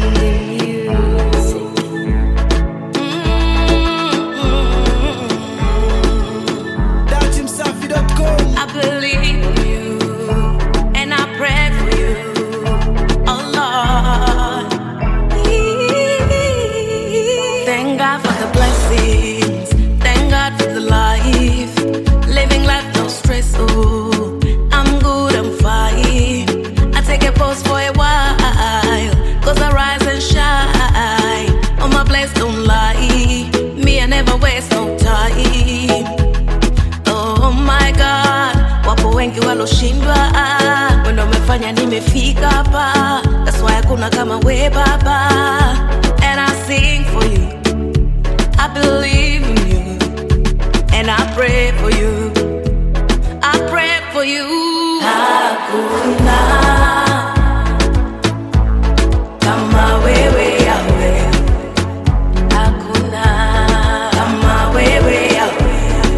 I believe in you, and I pray for you, oh Lord. Thank God for the blessings, thank God for the life, living life no stress. Oh, I'm good, I'm fine. I take a pause for a while, 'cause I rise and shine. On my place don't lie, me I never waste no time. Oh my God, wapo wengi waloshindwa, wendo umefanya nimefika hapa. That's why hakuna kama we baba. And I sing for you, I believe in you, and I pray for you, I pray for you. Hakuna kama wewe yawe, hakuna kama wewe yawe,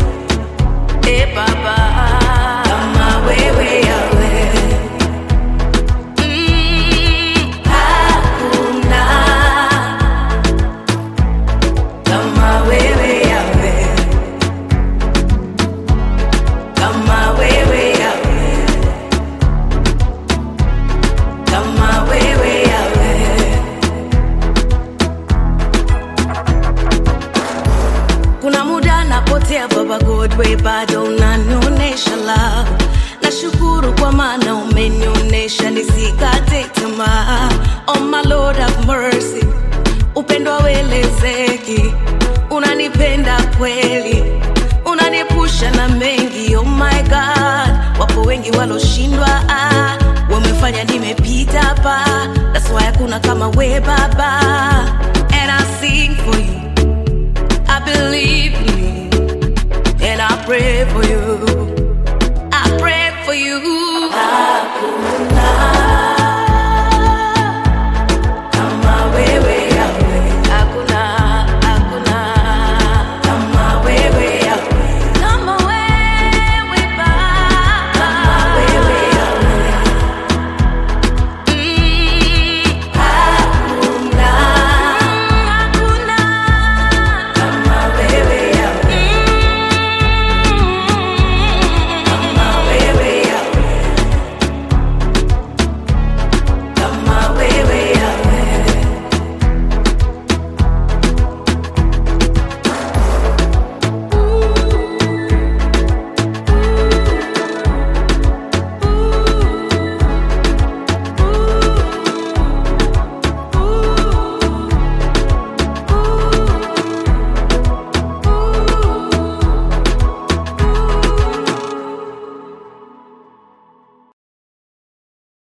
baba kama wewe yawe. Hakuna kama wewe yawe, kama wewe yawe, kama wewe yawe. Kuna muda napotea baba God, we bado unanionyesha love. Nashukuru kwa maana umenionyesha nisikate tamaa. Oh my Lord have mercy, upendo hauelezeki. Unanipenda kweli, unanipusha na mengi. Oh my God, wapo wengi waloshindwa, wamefanya nimepita hapa. That's why hakuna kama we baba.